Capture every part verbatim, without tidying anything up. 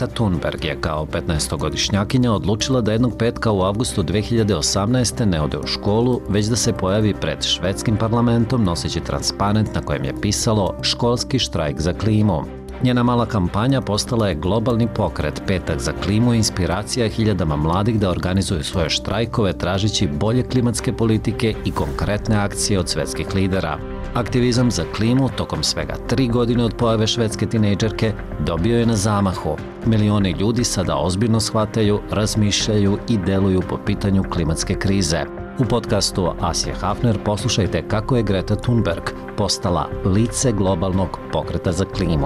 Greta Thunberg je kao petnaestogodišnjakinja odlučila da jednog petka u avgustu dve hiljade osamnaeste. ne ode u školu, već da se pojavi pred švedskim parlamentom noseći transparent na kojem je pisalo školski štrajk za klimu. Njena mala kampanja postala je globalni pokret Petak za klimu i inspiracija hiljadama mladih da organizuju svoje štrajkove tražeći bolje klimatske politike i konkretne akcije od svetskih lidera. Aktivizam za klimu tokom svega tri godine od pojave švedske tinejdžerke dobio je na zamahu. Milioni ljudi sada ozbiljno shvataju, razmišljaju i deluju po pitanju klimatske krize. U podcastu Asje Hafner poslušajte kako je Greta Thunberg postala lice globalnog pokreta za klimu.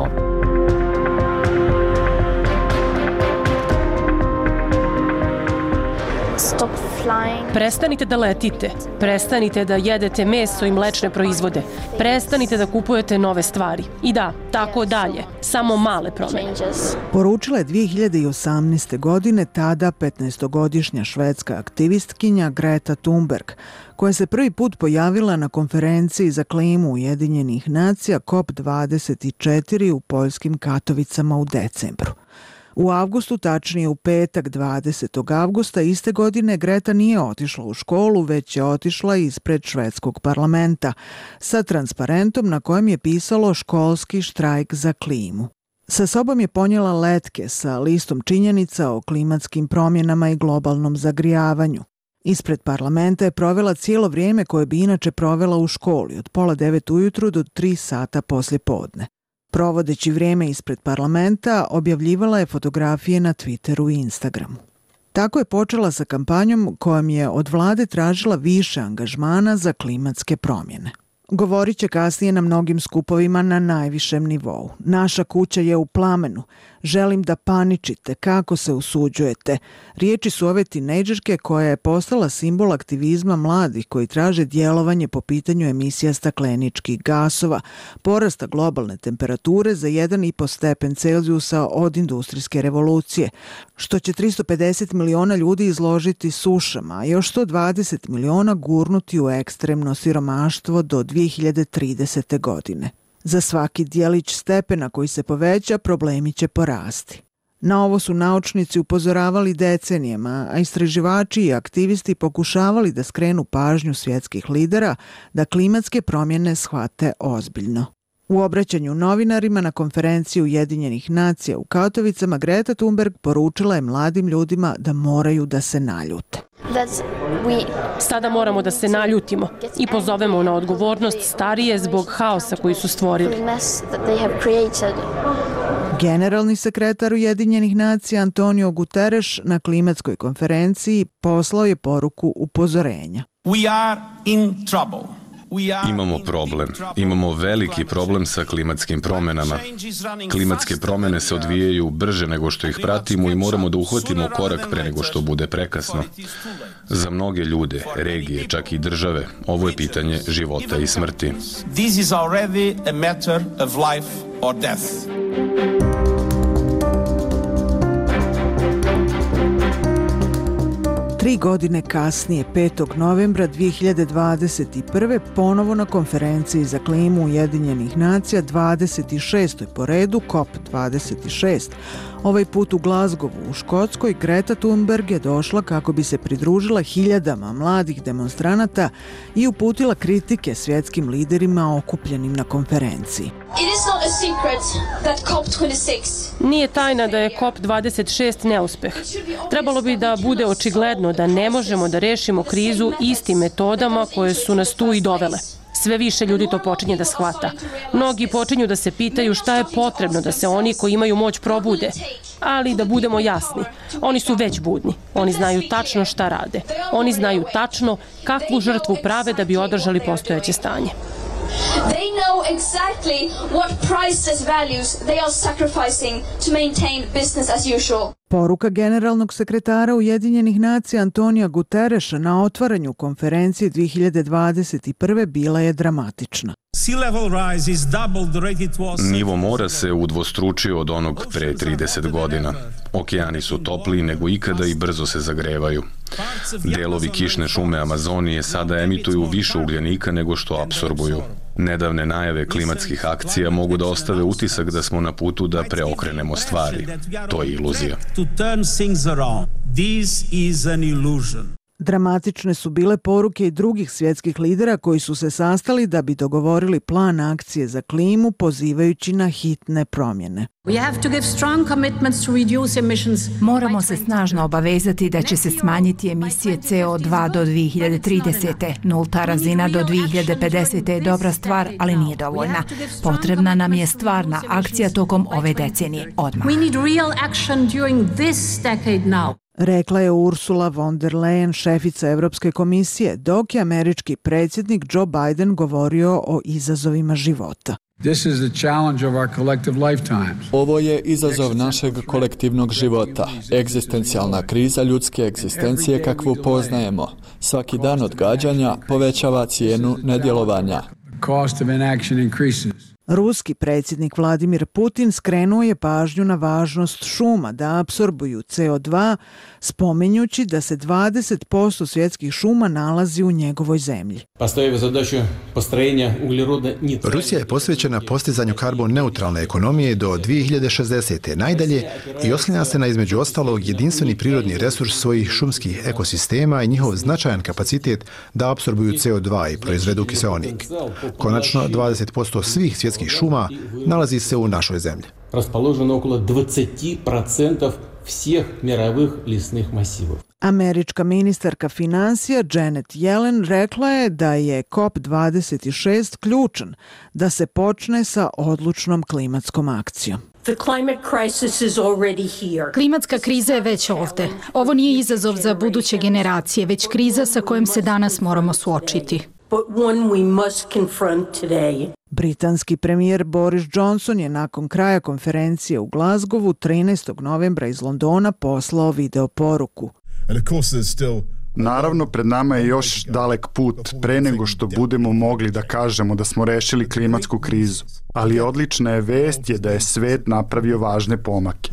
Prestanite da letite, prestanite da jedete meso i mlečne proizvode, prestanite da kupujete nove stvari. I da, tako dalje, samo male promjene. Poručila je dve hiljade osamnaeste. godine tada petnaestogodišnja švedska aktivistkinja Greta Thunberg, koja se prvi put pojavila na konferenciji za klimu Ujedinjenih nacija C O P dvadeset četiri u poljskim Katovicama u decembru. U avgustu, tačnije u petak dvadesetog avgusta iste godine, Greta nije otišla u školu, već je otišla ispred švedskog parlamenta sa transparentom na kojem je pisalo školski štrajk za klimu. Sa sobom je ponijela letke sa listom činjenica o klimatskim promjenama i globalnom zagrijavanju. Ispred parlamenta je provela cijelo vrijeme koje bi inače provela u školi, od pola devet ujutru do tri sata poslje podne. Provodeći vrijeme ispred parlamenta, objavljivala je fotografije na Twitteru i Instagramu. Tako je počela sa kampanjom kojom je od vlade tražila više angažmana za klimatske promjene. Govorit će kasnije na mnogim skupovima na najvišem nivou. Naša kuća je u plamenu. Želim da paničite. Kako se usuđujete? Riječi su ove tinejdžerke koja je postala simbol aktivizma mladih koji traže djelovanje po pitanju emisija stakleničkih gasova, porasta globalne temperature za jedan i po stepen Celzijusa od industrijske revolucije, što će tristo pedeset miliona ljudi izložiti sušama, a još sto dvadeset miliona gurnuti u ekstremno siromaštvo do dve hiljade tridesete. godine. Za svaki dijelić stepena koji se poveća, problemi će porasti. Na ovo su naučnici upozoravali decenijama, a istraživači i aktivisti pokušavali da skrenu pažnju svjetskih lidera da klimatske promjene shvate ozbiljno. U obraćanju novinarima na konferenciji Ujedinjenih nacija u Katovicama, Greta Thunberg poručila je mladim ljudima da moraju da se naljute. Sada moramo da se naljutimo i pozovemo na odgovornost starije zbog haosa koji su stvorili. Generalni sekretar Ujedinjenih nacija Antonio Guterres na klimatskoj konferenciji poslao je poruku upozorenja. We are in trouble. Imamo problem. Imamo veliki problem sa klimatskim promjenama. Klimatske promjene se odvijaju brže nego što ih pratimo i moramo da uhvatimo korak pre nego što bude prekasno. Za mnoge ljude, regije, čak i države, ovo je pitanje života i smrti. This is already a matter of life or death. Tri godine kasnije, petog novembra dve hiljade dvadeset prve. ponovo na konferenciji za klimu Ujedinjenih nacija, dvadeset šestoj po redu, C O P dvadeset šest. Ovaj put u Glasgowu u Škotskoj, Greta Thunberg je došla kako bi se pridružila hiljadama mladih demonstranata i uputila kritike svjetskim liderima okupljenim na konferenciji. Nije tajna da je C O P dvadeset šest neuspeh. Trebalo bi da bude očigledno da ne možemo da rešimo krizu istim metodama koje su nas tu i dovele. Sve više ljudi to počinje da shvata. Mnogi počinju da se pitaju šta je potrebno da se oni koji imaju moć probude. Ali da budemo jasni, oni su već budni. Oni znaju tačno šta rade. Oni znaju tačno kakvu žrtvu prave da bi održali postojeće stanje. They know exactly what priceless values they are sacrificing to maintain business as usual. Poruka generalnog sekretara Ujedinjenih nacija Antonija Guterresa na otvaranju konferencije dve hiljade dvadeset prve. bila je dramatična. Nivo mora se udvostručio od onog pre trideset godina. Okeani su topliji nego ikada i brzo se zagrevaju. Delovi kišne šume Amazonije sada emituju više ugljenika nego što apsorbuju. Nedavne najave klimatskih akcija mogu da ostave utisak da smo na putu da preokrenemo stvari. To je iluzija. Dramatične su bile poruke i drugih svjetskih lidera koji su se sastali da bi dogovorili plan akcije za klimu pozivajući na hitne promjene. Moramo se snažno obavezati da će se smanjiti emisije C O dva do dvije hiljade tridesete. Nulta razina do dvije hiljade pedesete je dobra stvar, ali nije dovoljna. Potrebna nam je stvarna akcija tokom ove decenije, odmah. Rekla je Ursula von der Leyen, šefica Evropske komisije, dok je američki predsjednik Joe Biden govorio o izazovima života. Ovo je izazov našeg kolektivnog života, egzistencijalna kriza ljudske egzistencije kakvu poznajemo. Svaki dan odgađanja povećava cijenu nedjelovanja. Ruski predsjednik Vladimir Putin skrenuo je pažnju na važnost šuma da apsorbuju C O dva, spominjući da se dvadeset posto svjetskih šuma nalazi u njegovoj zemlji. Rusija je posvećena postizanju karbon neutralne ekonomije do dvije hiljade šezdesete najdalje i oslanja se na između ostalog jedinstveni prirodni resurs svojih šumskih ekosistema i njihov značajan kapacitet da apsorbuju C O dva i proizvedu kiseonik. Konačno, dvadeset posto svih svjetskih šuma nalazi se u našoj zemlji. Raspoloženo okolo dvadeset posto svih mirovih lisnih masiva. Američka ministarka financija Janet Yellen rekla je da je COP dvadeset šest ključan da se počne sa odlučnom klimatskom akcijom. Klimatska kriza je već ovdje. Ovo nije izazov za buduće generacije, već kriza sa kojom se danas moramo suočiti. Britanski premijer Boris Johnson je nakon kraja konferencije u Glasgowu trinaestog novembra iz Londona poslao video poruku. Naravno, pred nama je još dalek put pre nego što budemo mogli da kažemo da smo rešili klimatsku krizu. Ali odlična je vest je da je svet napravio važne pomake.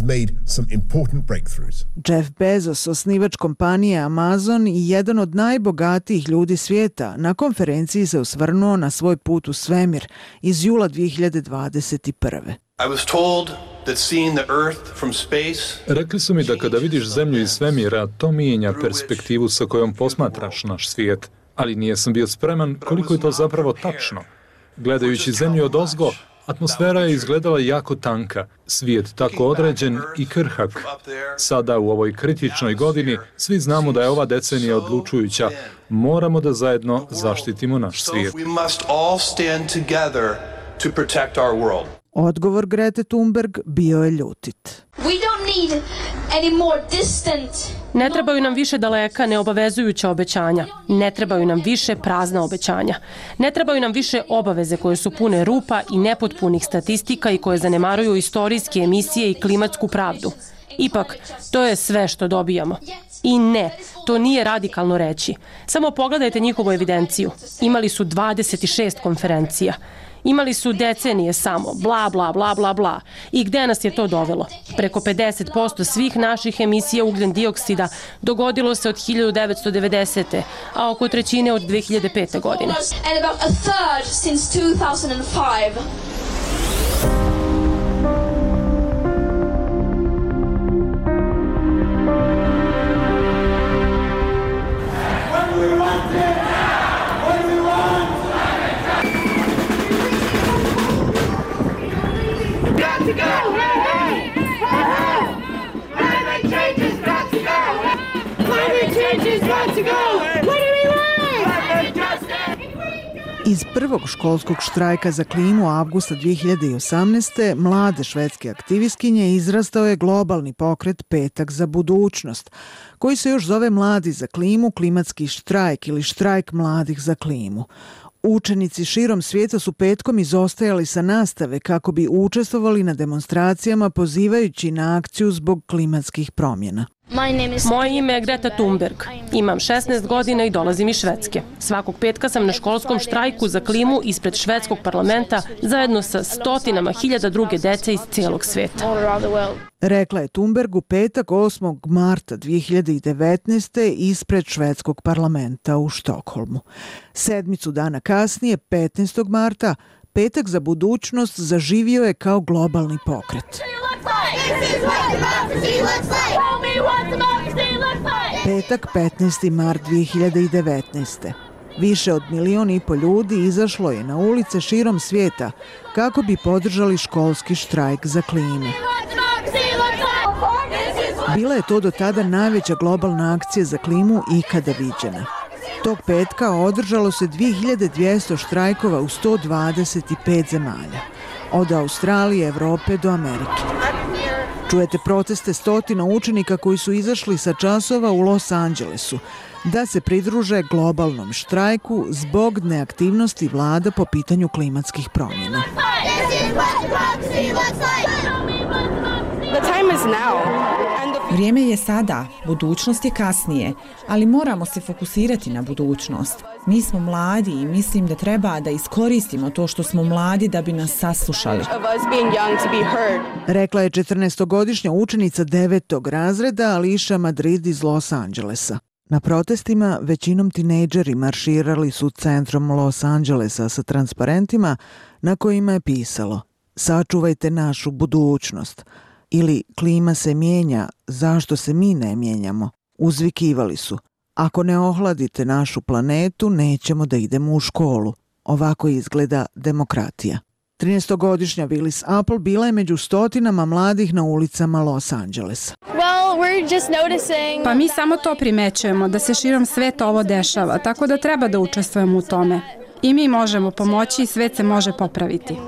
Jeff Bezos, osnivač kompanije Amazon i jedan od najbogatijih ljudi svijeta, na konferenciji se osvrnuo na svoj put u svemir iz jula dvije hiljade dvadeset prve. Rekli su mi da kada vidiš zemlju iz svemira, to mijenja perspektivu sa kojom posmatraš naš svijet, ali nisam bio spreman koliko je to zapravo tačno. Gledajući zemlju odozgo, atmosfera je izgledala jako tanka, svijet tako određen i krhak. Sada u ovoj kritičnoj godini svi znamo da je ova decenija odlučujuća. Moramo da zajedno zaštitimo naš svijet. Odgovor Grete Thunberg bio je ljutit. Ne trebaju nam više daleka neobavezujuća obećanja. Ne trebaju nam više prazna obećanja. Ne trebaju nam više obaveze koje su pune rupa i nepotpunih statistika i koje zanemaruju istorijske emisije i klimatsku pravdu. Ipak, to je sve što dobijamo. I ne, to nije radikalno reći. Samo pogledajte njihovu evidenciju. Imali su dvadeset šest konferencija. Imali su decenije samo, bla, bla, bla, bla, bla. I gde nas je to dovelo? Preko pedeset posto svih naših emisija ugljen dioksida dogodilo se od hiljadu devetsto devedesete. a oko trećine od dvije hiljade pete. godine. Iz prvog školskog štrajka za klimu avgusta dvije hiljade osamnaeste. mlade švedske aktivistkinje izrastao je globalni pokret Petak za budućnost, koji se još zove Mladi za klimu, klimatski štrajk ili štrajk mladih za klimu. Učenici širom svijeta su petkom izostajali sa nastave kako bi učestvovali na demonstracijama pozivajući na akciju zbog klimatskih promjena. Moje ime je Greta Thunberg. Imam šesnaest godina i dolazim iz Švedske. Svakog petka sam na školskom štrajku za klimu ispred švedskog parlamenta zajedno sa stotinama hiljada druge dece iz cijelog sveta. Rekla je Thunberg u petak osmog marta dvije hiljade devetnaeste. ispred švedskog parlamenta u Štokholmu. Sedmicu dana kasnije, petnaestog marta, Petak za budućnost zaživio je kao globalni pokret. Petak, petnaesti mart dvije hiljade devetnaeste. Više od milion i po ljudi izašlo je na ulice širom svijeta kako bi podržali školski štrajk za klimu. Bila je to do tada najveća globalna akcija za klimu ikada viđena. Tog petka održalo se dvije hiljade dvjesto štrajkova u sto dvadeset pet zemalja, od Australije, Evrope do Amerike. Čujete proteste stotina učenika koji su izašli sa časova u Los Angelesu da se pridruže globalnom štrajku zbog neaktivnosti vlada po pitanju klimatskih promjena. Vrijeme je sada, budućnost je kasnije, ali moramo se fokusirati na budućnost. Mi smo mladi i mislim da treba da iskoristimo to što smo mladi da bi nas saslušali. Rekla je četrnaestogodišnja učenica devetog razreda Alicia Madrid iz Los Angelesa. Na protestima većinom tinejdžeri marširali su centrom Los Angelesa sa transparentima na kojima je pisalo: "Sačuvajte našu budućnost" ili "Klima se mijenja, zašto se mi ne mijenjamo?" Uzvikivali su: "Ako ne ohladite našu planetu, nećemo da idemo u školu." Ovako izgleda demokratija. trinaestogodišnja Willis Apple bila je među stotinama mladih na ulicama Los Angelesa. Pa mi samo to primećujemo, da se širom sveta ovo dešava, tako da treba da učestvujemo u tome. I mi možemo pomoći i svet se može popraviti.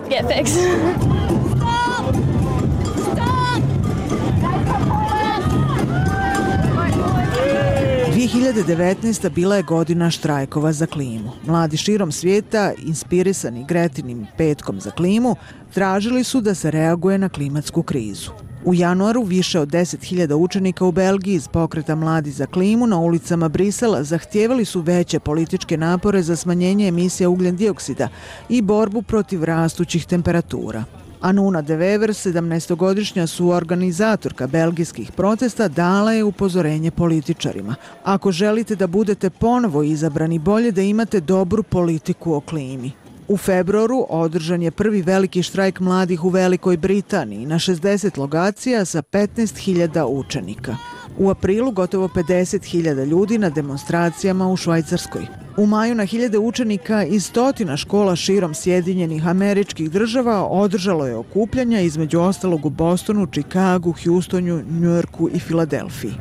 dvije hiljade devetnaesta. bila je godina štrajkova za klimu. Mladi širom svijeta, inspirisani Gretinim petkom za klimu, tražili su da se reaguje na klimatsku krizu. U januaru više od deset hiljada učenika u Belgiji iz pokreta Mladi za klimu na ulicama Brisela zahtijevali su veće političke napore za smanjenje emisija ugljen dioksida i borbu protiv rastućih temperatura. Anuna de Wever, sedamnaestogodišnja suorganizatorka belgijskih protesta, dala je upozorenje političarima: "Ako želite da budete ponovo izabrani, bolje da imate dobru politiku o klimi." U februaru održan je prvi veliki štrajk mladih u Velikoj Britaniji na šezdeset lokacija sa petnaest hiljada učenika. U aprilu gotovo pedeset hiljada ljudi na demonstracijama u Švajcarskoj. U maju na hiljade učenika iz stotina škola širom Sjedinjenih Američkih Država održalo je okupljanja, između ostalog u Bostonu, Čikagu, Houstonu, Njujorku i Filadelfiji.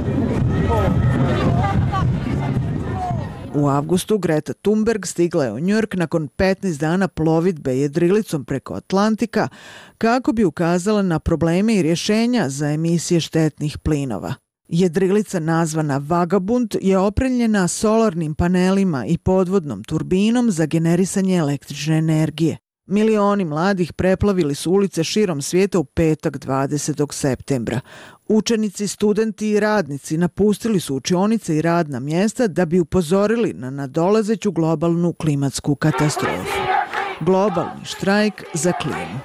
U avgustu Greta Thunberg stigla je u Njujork nakon petnaest dana plovidbe jedrilicom preko Atlantika kako bi ukazala na probleme i rješenja za emisije štetnih plinova. Jedrilica nazvana Vagabund je opremljena solarnim panelima i podvodnom turbinom za generisanje električne energije. Milioni mladih preplavili su ulice širom svijeta u petak dvadesetog septembra. Učenici, studenti i radnici napustili su učionice i radna mjesta da bi upozorili na nadolazeću globalnu klimatsku katastrofu. Globalni štrajk za klimu.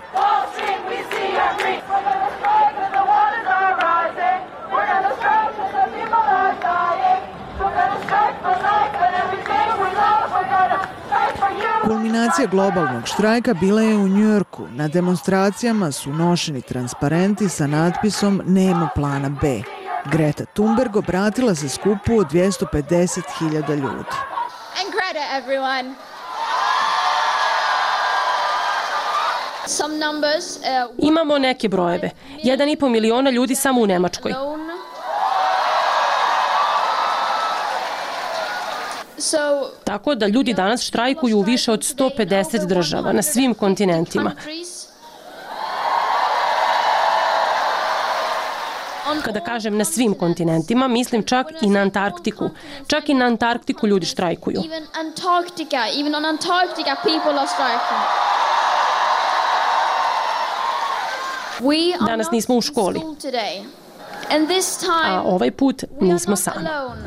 Kulminacija globalnog štrajka bila je u Njujorku. Na demonstracijama su nošeni transparenti sa natpisom "Nema plana B". Greta Thunberg obratila se skupu od dvjesto pedeset hiljada ljudi. And Greta, everyone. Some numbers, uh, Imamo neke brojeve. Jedan i po miliona ljudi samo u Nemačkoj. Tako da ljudi danas štrajkuju u više od sto pedeset država na svim kontinentima. Kada kažem na svim kontinentima, mislim čak i na Antarktiku. Čak i na Antarktiku ljudi štrajkuju. Danas nismo u školi. A ovaj put nismo sami.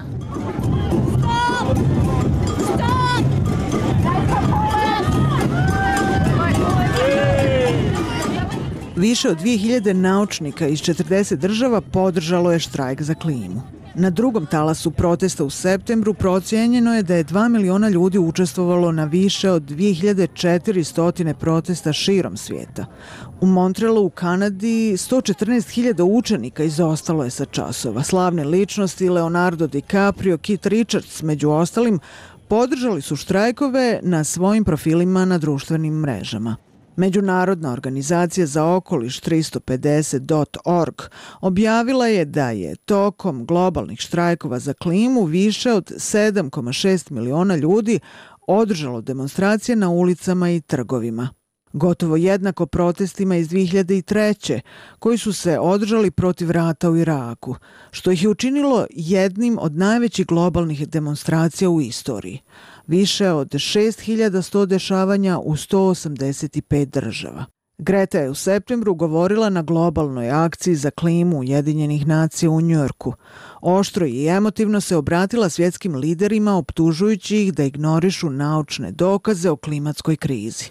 Više od dvije hiljade naučnika iz četrdeset država podržalo je štrajk za klimu. Na drugom talasu protesta u septembru procijenjeno je da je dva miliona ljudi učestvovalo na više od dvije hiljade četiristo protesta širom svijeta. U Montrealu u Kanadi sto četrnaest hiljada učenika izostalo je sa časova. Slavne ličnosti Leonardo DiCaprio, Keith Richards među ostalim podržali su štrajkove na svojim profilima na društvenim mrežama. Međunarodna organizacija za okoliš tristo pedeset dot org objavila je da je tokom globalnih štrajkova za klimu više od sedam zarez šest miliona ljudi održalo demonstracije na ulicama i trgovima. Gotovo jednako protestima iz dvije hiljade treće koji su se održali protiv rata u Iraku, što ih je učinilo jednim od najvećih globalnih demonstracija u istoriji. Više od šest hiljada sto dešavanja u sto osamdeset pet država. Greta je u septembru govorila na globalnoj akciji za klimu Ujedinjenih nacija u Njujorku. Oštro i emotivno se obratila svjetskim liderima optužujući ih da ignorišu naučne dokaze o klimatskoj krizi.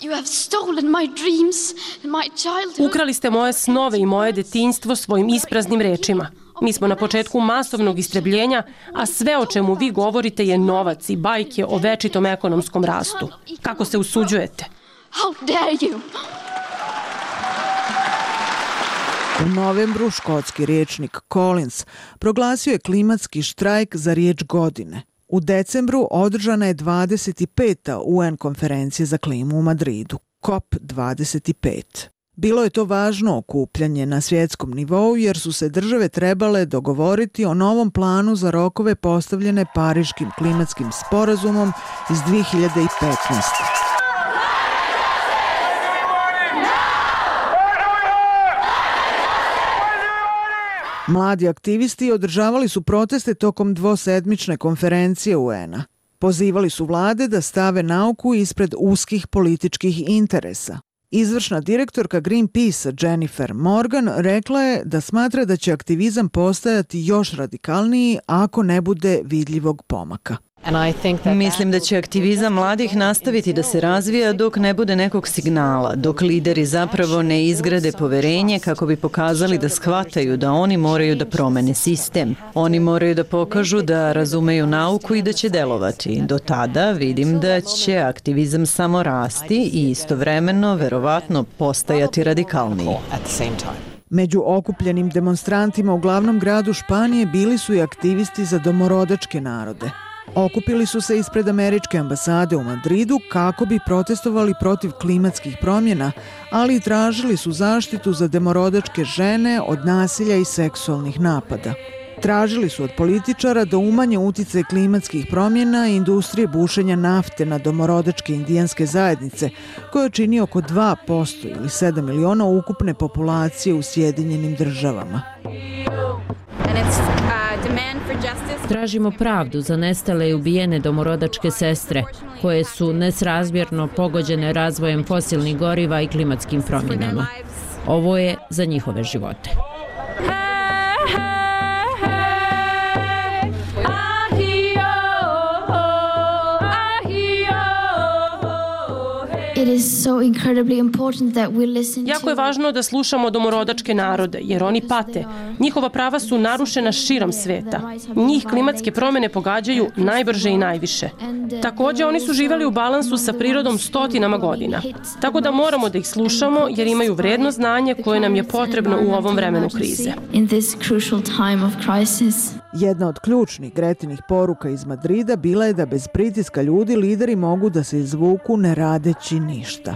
Ukrali ste moje snove i moje detinjstvo svojim ispraznim rečima. Mi smo na početku masovnog istrebljenja, a sve o čemu vi govorite je novac i bajke o večitom ekonomskom rastu. Kako se usuđujete? U novembru škotski riječnik Collins proglasio je klimatski štrajk za riječ godine. U decembru održana je dvadeset peta U N konferencija za klimu u Madridu, COP dvadeset pet. Bilo je to važno okupljanje na svjetskom nivou jer su se države trebale dogovoriti o novom planu za rokove postavljene Pariškim klimatskim sporazumom iz dvije hiljade petnaeste. Mladi aktivisti održavali su proteste tokom dvosedmične konferencije U N-a. Pozivali su vlade da stave nauku ispred uskih političkih interesa. Izvršna direktorka Greenpeace Jennifer Morgan rekla je da smatra da će aktivizam postajati još radikalniji ako ne bude vidljivog pomaka. Mislim da će aktivizam mladih nastaviti da se razvija dok ne bude nekog signala, dok lideri zapravo ne izgrade poverenje kako bi pokazali da shvataju da oni moraju da promene sistem. Oni moraju da pokažu da razumeju nauku i da će delovati. Do tada vidim da će aktivizam samo rasti i istovremeno verovatno postajati radikalniji. Među okupljenim demonstrantima u glavnom gradu Španije bili su i aktivisti za domorodačke narode. Okupili su se ispred američke ambasade u Madridu kako bi protestovali protiv klimatskih promjena, ali i tražili su zaštitu za domorodačke žene od nasilja i seksualnih napada. Tražili su od političara da umanje uticaj klimatskih promjena i industrije bušenja nafte na domorodačke indijanske zajednice, koje čini oko dva posto ili sedam miliona ukupne populacije u Sjedinjenim državama. Tražimo pravdu za nestale i ubijene domorodačke sestre, koje su nesrazmjerno pogođene razvojem fosilnih goriva i klimatskim promjenama. Ovo je za njihove živote. Jako je važno da slušamo domorodačke narode, jer oni pate. Njihova prava su narušena širom sveta. Njih klimatske promjene pogađaju najbrže i najviše. Također, oni su živjeli u balansu sa prirodom stotinama godina. Tako da moramo da ih slušamo, jer imaju vredno znanje koje nam je potrebno u ovom vremenu krize. Jedna od ključnih Gretinih poruka iz Madrida bila je da bez pritiska ljudi lideri mogu da se izvuku ne radeći ništa.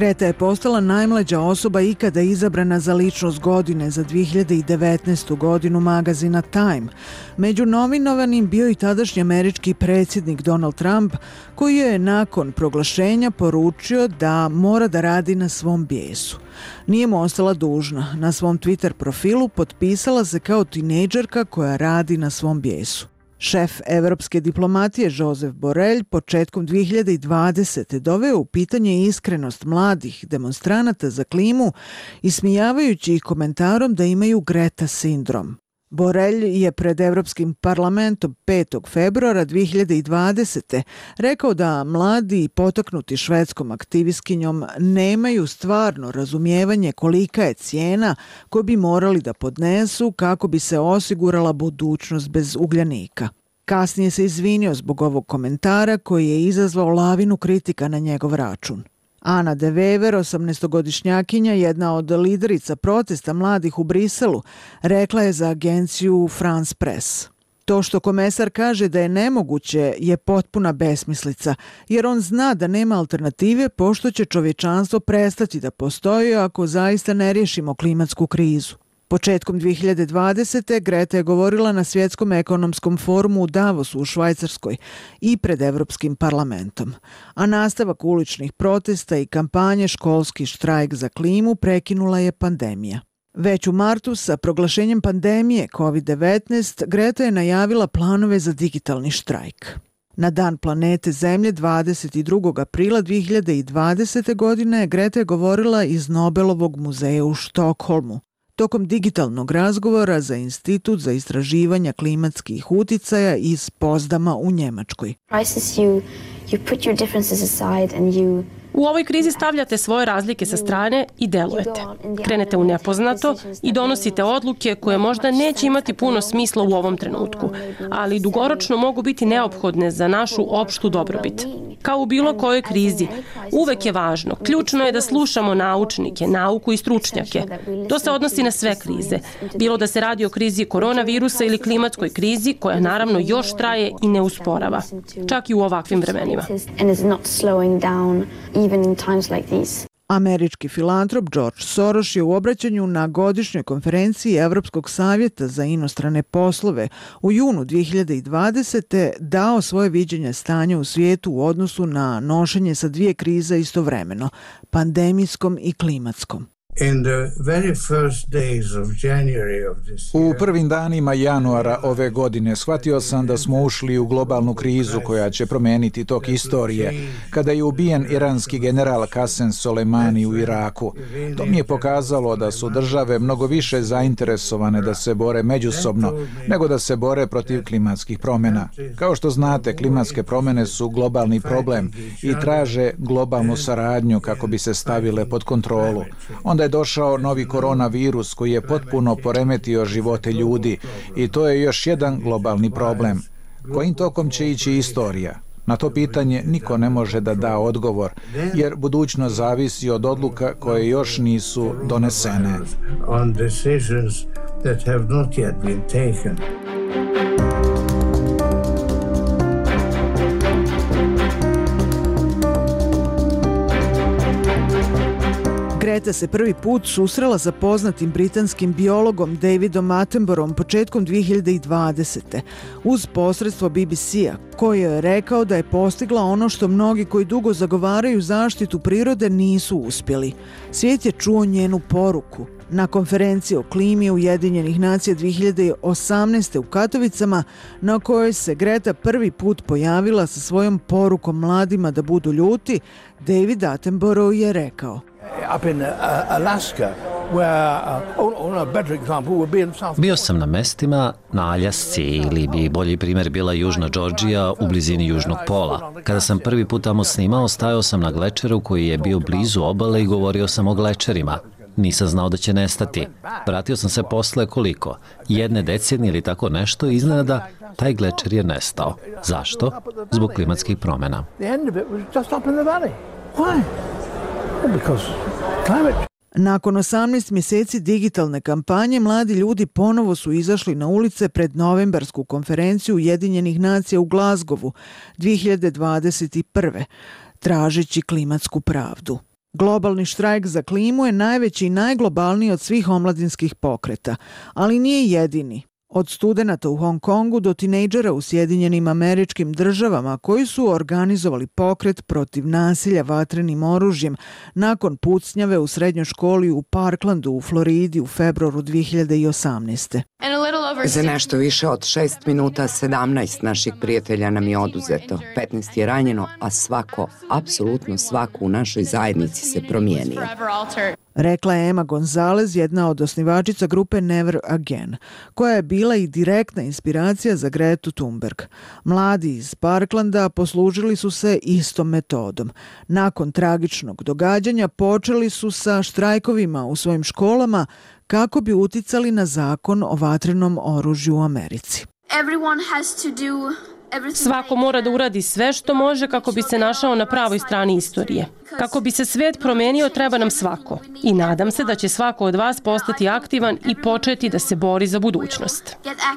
Greta je postala najmlađa osoba ikada izabrana za ličnost godine za dvije hiljade devetnaestu godinu magazina Time. Među nominovanim bio i tadašnji američki predsjednik Donald Trump, koji je nakon proglašenja poručio da mora da radi na svom bijesu. Nije mu ostala dužna. Na svom Twitter profilu potpisala se kao tinejdžerka koja radi na svom bijesu. Šef evropske diplomatije Josep Borrell početkom dvije hiljade dvadesete doveo u pitanje iskrenost mladih demonstranata za klimu, ismijavajući ih komentarom da imaju Greta sindrom. Borrell je pred Evropskim parlamentom petog februara dvije hiljade dvadesete rekao da mladi potaknuti švedskom aktivistkinjom nemaju stvarno razumijevanje kolika je cijena koju bi morali da podnesu kako bi se osigurala budućnost bez ugljanika. Kasnije se izvinio zbog ovog komentara koji je izazvao lavinu kritika na njegov račun. Ana de Wever, osamnaestogodišnjakinja, jedna od liderica protesta mladih u Briselu, rekla je za agenciju France Press. To što komesar kaže da je nemoguće je potpuna besmislica, jer on zna da nema alternative pošto će čovječanstvo prestati da postoji ako zaista ne riješimo klimatsku krizu. Početkom dvije hiljade dvadesete. Greta je govorila na Svjetskom ekonomskom forumu u Davosu u Švajcarskoj i pred Evropskim parlamentom. A nastavak uličnih protesta i kampanje Školski štrajk za klimu prekinula je pandemija. Već u martu sa proglašenjem pandemije kovid devetnaest Greta je najavila planove za digitalni štrajk. Na Dan planete Zemlje dvadeset drugog aprila dvije hiljade dvadesete. godine Greta je govorila iz Nobelovog muzeja u Štokholmu. Tokom digitalnog razgovora za Institut za istraživanja klimatskih uticaja iz Pozdama u Njemačkoj. U ovoj krizi stavljate svoje razlike sa strane i delujete. Krenete u nepoznato i donosite odluke koje možda neće imati puno smisla u ovom trenutku, ali dugoročno mogu biti neophodne za našu opštu dobrobit. Kao u bilo kojoj krizi, uvek je važno, ključno je da slušamo naučnike, nauku i stručnjake. To se odnosi na sve krize, bilo da se radi o krizi koronavirusa ili klimatskoj krizi, koja naravno još traje i ne usporava, čak i u ovakvim vremenima. Even in times like these. Američki filantrop George Soros je u obraćanju na godišnjoj konferenciji Evropskog savjeta za inostrane poslove u junu dvije hiljade dvadesete. dao svoje viđenje stanja u svijetu u odnosu na nošenje sa dvije krize istovremeno, pandemijskom i klimatskom. U prvim danima januara ove godine shvatio sam da smo ušli u globalnu krizu koja će promijeniti tok istorije, kada je ubijen iranski general Qasem Soleimani u Iraku. To mi je pokazalo da su države mnogo više zainteresovane da se bore međusobno nego da se bore protiv klimatskih promjena. Kao što znate, klimatske promjene su globalni problem i traže globalnu saradnju kako bi se stavile pod kontrolu. Onda je došao novi koronavirus koji je potpuno poremetio živote ljudi i to je još jedan globalni problem. Kojim tokom će ići istorija? Na to pitanje niko ne može da da odgovor, jer budućnost zavisi od odluka koje još nisu donesene. Greta se prvi put susrela sa poznatim britanskim biologom Davidom Attenboroughom početkom dvije hiljade dvadesete. uz posredstvo B B C-a, koji je rekao da je postigla ono što mnogi koji dugo zagovaraju zaštitu prirode nisu uspjeli. Svijet je čuo njenu poruku. Na konferenciji o klimi Ujedinjenih nacija dvije hiljade osamnaeste. u Katovicama, na kojoj se Greta prvi put pojavila sa svojom porukom mladima da budu ljuti, David Attenborough je rekao: Bio sam na mestima na Aljasci ili bi bolji primjer bila Južna Džordžija u blizini Južnog pola. Kada sam prvi put tamo snimao, stajao sam na glečeru koji je bio blizu obale i govorio sam o glečerima. Nisam znao da će nestati. Vratio sam se posle koliko? Jedne decenije ili tako nešto i iznenada taj glečer je nestao. Zašto? Zbog klimatskih promjena. Nakon osamnaest mjeseci digitalne kampanje, mladi ljudi ponovo su izašli na ulice pred novembarsku konferenciju Ujedinjenih nacija u Glazgovu dvije hiljade dvadeset prve. tražeći klimatsku pravdu. Globalni štrajk za klimu je najveći i najglobalniji od svih omladinskih pokreta, ali nije jedini. Od studenata u Hong Kongu do tinejdžera u Sjedinjenim Američkim Državama koji su organizovali pokret protiv nasilja vatrenim oružjem nakon pucnjave u srednjoj školi u Parklandu u Floridi u februaru dvije hiljade osamnaeste. Za nešto više od šest minuta sedamnaest naših prijatelja nam je oduzeto, petnaest je ranjeno, a svako, apsolutno svako u našoj zajednici se promijenio. Rekla je Emma Gonzalez, jedna od osnivačica grupe Never Again, koja je bila i direktna inspiracija za Gretu Thunberg. Mladi iz Parklanda poslužili su se istom metodom. Nakon tragičnog događanja počeli su sa štrajkovima u svojim školama kako bi uticali na zakon o vatrenom oružju u Americi. Svako mora da uradi sve što može kako bi se našao na pravoj strani istorije. Kako bi se svet promenio, treba nam svako. I nadam se da će svako od vas postati aktivan i početi da se bori za budućnost.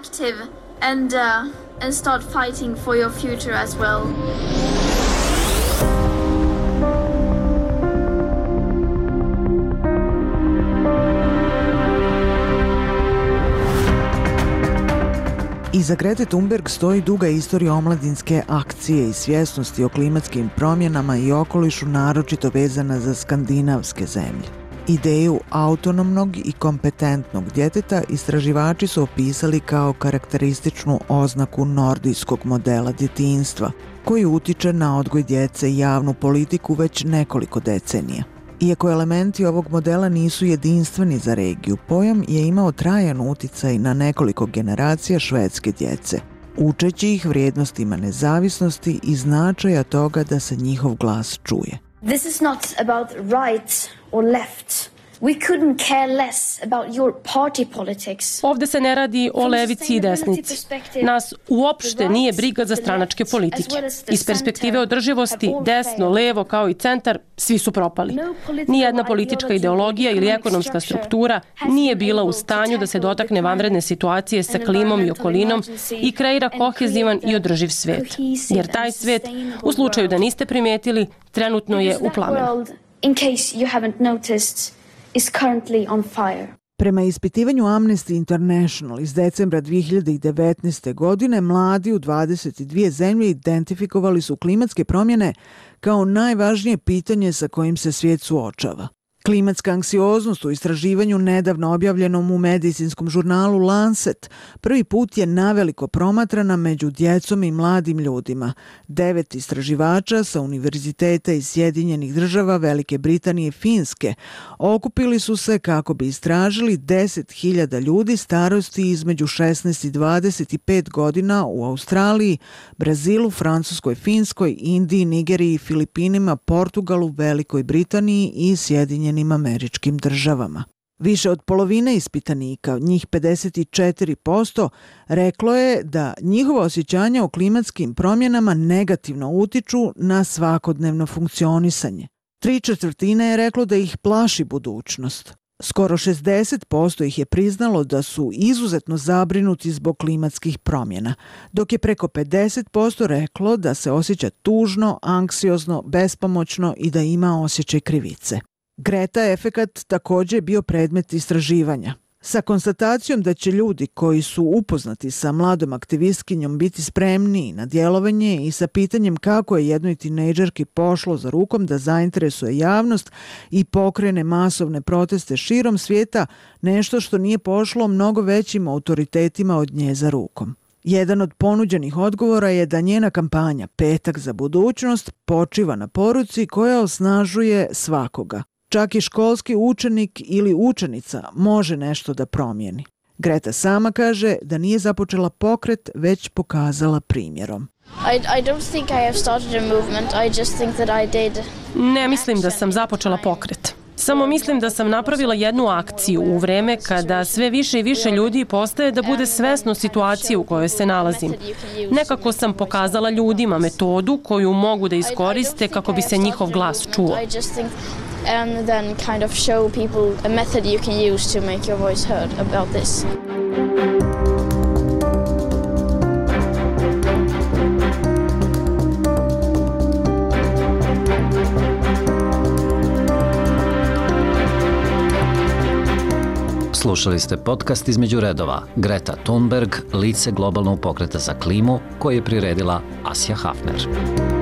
Iza Grete Thunberg stoji duga istorija omladinske akcije i svjesnosti o klimatskim promjenama i okolišu, naročito vezana za skandinavske zemlje. Ideju autonomnog i kompetentnog djeteta istraživači su opisali kao karakterističnu oznaku nordijskog modela djetinjstva, koji utiče na odgoj djece i javnu politiku već nekoliko decenija. Iako elementi ovog modela nisu jedinstveni za regiju, pojam je imao trajan uticaj na nekoliko generacija švedske djece, učeći ih vrijednostima nezavisnosti i značaja toga da se njihov glas čuje. This is not about right or left. We couldn't care less about your party politics. Ovde se ne radi o levici i desnici. Nas uopšte nije briga za stranačke politike. Iz perspektive održivosti, desno, levo kao i centar, svi su propali. Nijedna politička ideologija ili ekonomska struktura nije bila u stanju da se dotakne vanredne situacije sa klimom i okolinom i kreira kohezivan i održiv svet. Jer taj svet, u slučaju da niste primetili, trenutno je u plamenu. In case you haven't noticed, is currently on fire. Prema ispitivanju Amnesty International iz decembra dvije hiljade devetnaeste. godine, mladi u dvadeset dvije zemlje identifikovali su klimatske promjene kao najvažnije pitanje sa kojim se svijet suočava. Klimatska anksioznost u istraživanju nedavno objavljenom u medicinskom žurnalu Lancet prvi put je naveliko promatrana među djecom i mladim ljudima. Devet istraživača sa univerziteta iz Sjedinjenih Država, Velike Britanije i Finske okupili su se kako bi istražili deset hiljada ljudi starosti između šesnaest i dvadeset pet godina u Australiji, Brazilu, Francuskoj, Finskoj, Indiji, Nigeriji, Filipinima, Portugalu, Velikoj Britaniji i Sjedinjenim Američkim Državama. Više od polovine ispitanika, njih pedeset četiri posto, reklo je da njihova osjećanja o klimatskim promjenama negativno utiču na svakodnevno funkcionisanje. Tri četvrtine je reklo da ih plaši budućnost. Skoro šezdeset posto ih je priznalo da su izuzetno zabrinuti zbog klimatskih promjena, dok je preko pedeset posto reklo da se osjeća tužno, anksiozno, bespomoćno i da ima osjećaj krivice. Greta efekat također je bio predmet istraživanja. Sa konstatacijom da će ljudi koji su upoznati sa mladom aktivistkinjom biti spremniji na djelovanje i sa pitanjem kako je jednoj tinejdžerki pošlo za rukom da zainteresuje javnost i pokrene masovne proteste širom svijeta, nešto što nije pošlo mnogo većim autoritetima od nje za rukom. Jedan od ponuđenih odgovora je da njena kampanja Petak za budućnost počiva na poruci koja osnažuje svakoga. Čak i školski učenik ili učenica može nešto da promijeni. Greta sama kaže da nije započela pokret, već pokazala primjerom. I, I don't think I have started a movement. I just think that I did. Ne mislim da sam započela pokret. Samo mislim da sam napravila jednu akciju u vreme kada sve više i više ljudi postaje da bude svesno situacije u kojoj se nalazim. Nekako sam pokazala ljudima metodu koju mogu da iskoriste kako bi se njihov glas čuo. And then kind of show people a method you can use to make your voice heard about this. Slušali ste podcast Između redova. Greta Thunberg, lice globalnog pokreta za klimu, koji je priredila Asja Hafner.